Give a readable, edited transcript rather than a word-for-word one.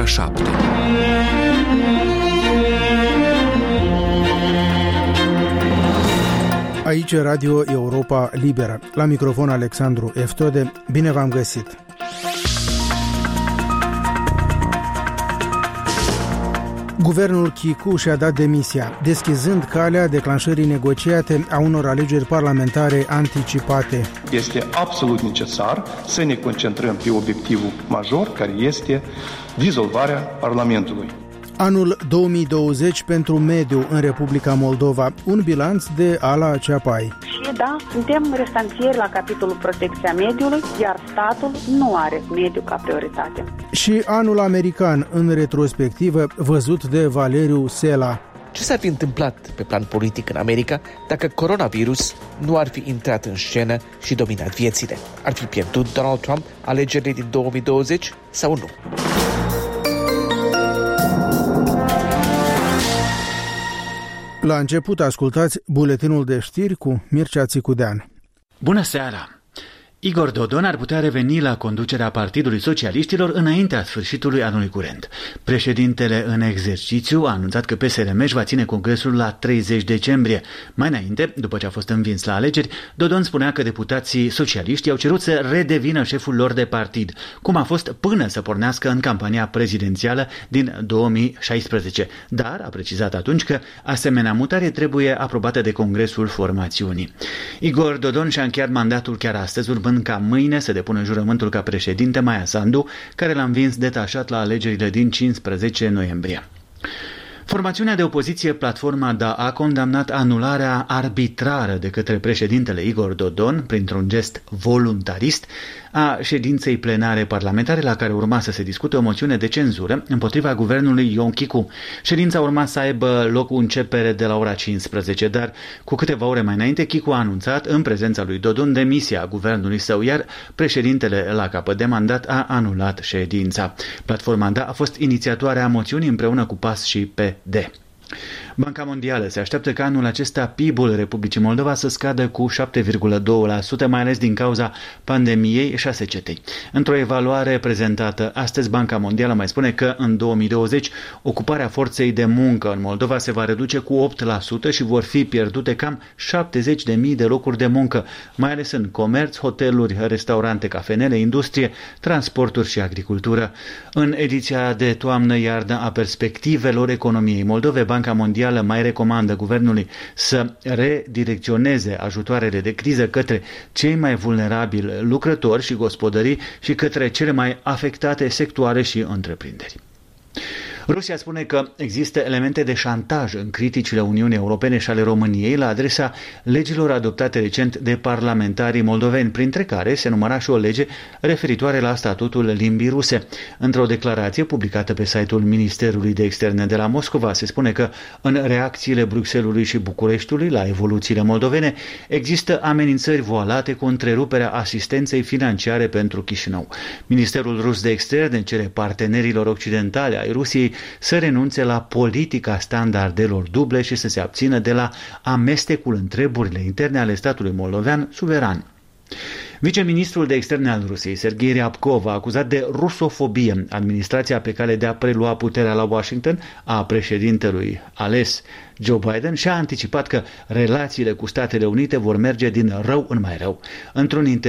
7. Aici Radio Europa Liberă. La microfon Alexandru Eftode. Bine v-am găsit! Guvernul Chicu și-a dat demisia, deschizând calea declanșării negociate a unor alegeri parlamentare anticipate. Este absolut necesar să ne concentrăm pe obiectivul major, care este dizolvarea Parlamentului. Anul 2020 pentru mediu în Republica Moldova, un bilanț de Ala Ceapai. Și da, suntem restanțieri la capitolul protecția mediului, iar statul nu are mediu ca prioritate. Și anul american în retrospectivă, văzut de Valeriu Sela. Ce s-ar fi întâmplat pe plan politic în America dacă coronavirus nu ar fi intrat în scenă și dominat viețile? Ar fi pierdut Donald Trump alegerile din 2020 sau nu? La început ascultați buletinul de știri cu Mircea Țicudean. Bună seara! Igor Dodon ar putea reveni la conducerea Partidului Socialiștilor înaintea sfârșitului anului curent. Președintele în exercițiu a anunțat că PSRM își va ține congresul la 30 decembrie. Mai înainte, după ce a fost învins la alegeri, Dodon spunea că deputații socialiști au cerut să redevină șeful lor de partid, cum a fost până să pornească în campania prezidențială din 2016. Dar a precizat atunci că asemenea mutare trebuie aprobată de congresul formațiunii. Igor Dodon și-a încheiat mandatul chiar astăzi, urmând ca mâine să depună jurământul ca președinte Maia Sandu, care l-a învins detașat la alegerile din 15 noiembrie. Formațiunea de opoziție Platforma Da a condamnat anularea arbitrară de către președintele Igor Dodon, printr-un gest voluntarist, a ședinței plenare parlamentare la care urma să se discute o moțiune de cenzură împotriva guvernului Ion Chicu. Ședința urma să aibă loc cu începere de la ora 15, dar cu câteva ore mai înainte Chicu a anunțat în prezența lui Dodon demisia guvernului său, iar președintele la capăt de mandat a anulat ședința. Platforma Da a fost inițiatoarea moțiunii împreună cu PAS și PD. Banca Mondială se așteaptă ca anul acesta PIB-ul Republicii Moldova să scadă cu 7,2%, mai ales din cauza pandemiei și a secetei. Într-o evaluare prezentată astăzi, Banca Mondială mai spune că în 2020 ocuparea forței de muncă în Moldova se va reduce cu 8% și vor fi pierdute cam 70.000 de locuri de muncă, mai ales în comerț, hoteluri, restaurante, cafenele, industrie, transporturi și agricultură. În ediția de toamnă-iarnă a perspectivelor economiei Moldovei, Banca Mondială mai recomandă guvernului să redirecționeze ajutoarele de criză către cei mai vulnerabili lucrători și gospodării și către cele mai afectate sectoare și întreprinderi. Rusia spune că există elemente de șantaj în criticile Uniunii Europene și ale României la adresa legilor adoptate recent de parlamentarii moldoveni, printre care se număra și o lege referitoare la statutul limbii ruse. Într-o declarație publicată pe site-ul Ministerului de Externe de la Moscova se spune că în reacțiile Bruxellesului și Bucureștiului la evoluțiile moldovene există amenințări voalate cu întreruperea asistenței financiare pentru Chișinău. Ministerul rus de Externe cere partenerilor occidentali ai Rusiei să renunțe la politica standardelor duble și să se abțină de la amestecul în treburile interne ale statului moldovean suveran. Viceministrul de Externe al Rusiei, Serghei Ryabkov, a acuzat de rusofobie administrația pe cale de a prelua puterea la Washington a președintelui ales Joe Biden și a anticipat că relațiile cu Statele Unite vor merge din rău în mai rău. Într-un